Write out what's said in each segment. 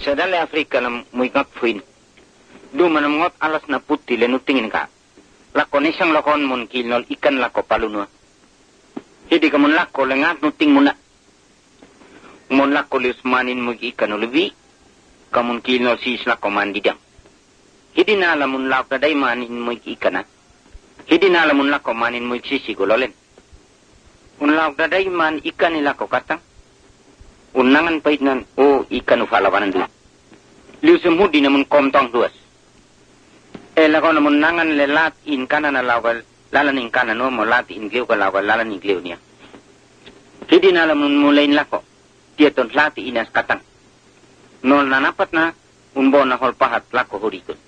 Sadale Afrika na muy ngapfuin. Du manamngot alas na puti le nutingin ka. Lakon isang lakon mun kilnol ikan lako palunwa. Hidi ka mun lako lengat nuting muna. Mun lako lius manin muy ikan ulevi. Kamun kilnol sis lako mandidang. Hidi na alamun lako na day manin muy ikan na. Hidi na alamun lako manin muy sisi gulolen. Un lako na day man ikan nilako katang. Unangan pahit nan ikan ufalawanan dulu. Liu semudi namun komtong duas. Lako namun nangan lelat in kanan na lawal lalan in kanan mo lat in gliu ka lawal lalan in gliu niya. Hidi na namun mulain lako. Tieton lati inas katang. Nol na napat na unbo na hol pahat lako hurikun.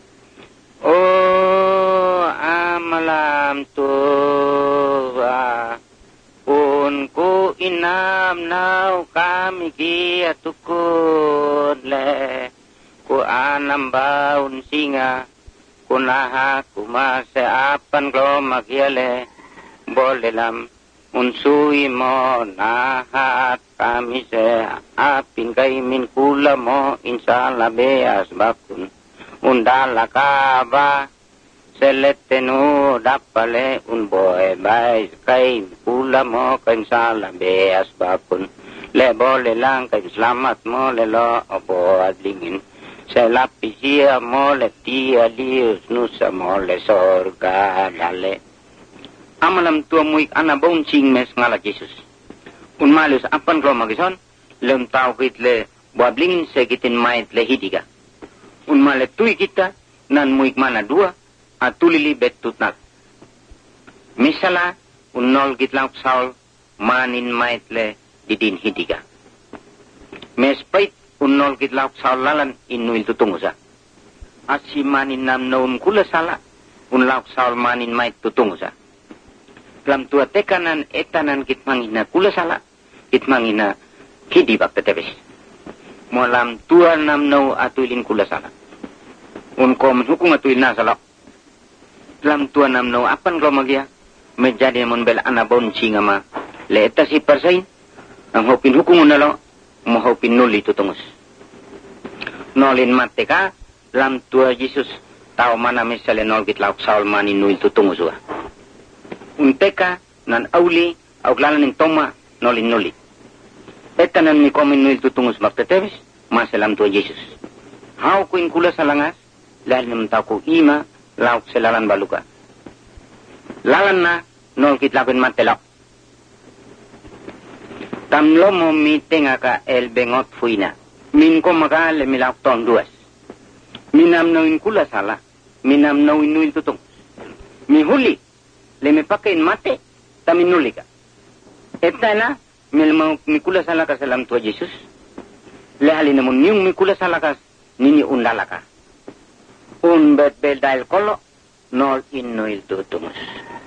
Amalam tu unku inam nau kami kia tukun le ku anam baun singa ku naha ku maseapan gloma kiale boleh lam unsui mo nahat kami se apin kai min kula mo inshallah beas bakun undala kaba seletenu dapale un boy bais kai pula mo kan sala beas bakun le boleh lang kai selamat mo le lo opo adlingin selapisia mo le tia lius nusa mo le sorga dale amalam tua muik ana bouncing mes ngala Jesus un malus apan klo magison lem tau kit le boablingin segitin mait le hidiga un male tui kita nan muik mana dua atulili betutnak. Misala unnol gitlauk saul manin maitle didin hidiga. Mespait unnol gitlauk saul lalan inuil tutungusa. Asi manin nam naum kula sala unlauk saul manin mait tutungusa. Lam tua tekanan etanan kitmangina kula sala kitmangina hidibak tetebes. Molam tua nam nau atuilin kula sala. Unkom hukung atuil na salak. Dalam tuan namno apan kalau magia menjadi membela anak bonci ngama le eta si persain ang hopin hukum unalo mo hopin nuli tutungus nolin mateka dalam tua Jesus tau mana misale nol git lauk saul mani nuil tutungus wa unteka nan auli au glalan ning toma nolin nuli eta nan mi komin nuil tutungus baktetevis masalam tua Jesus hau kuin kula salangas lain namtaku ima lauk selalan baluka. Lalan na nol kit lapin matelak. Tamlo mo meeting aka el bengot fuina. Min ko maka le milak ton duas. Minam nawin kula sala. Minam nawin nuil tutung. Mi huli. Le me pakain mate. Tamin nuli ka. Eta na milmau mikula sala ka salam tua Jesus. Le hali namun niung mikula sala ka nini undalaka. Un bet bel dail kolo nol in noil tutumus.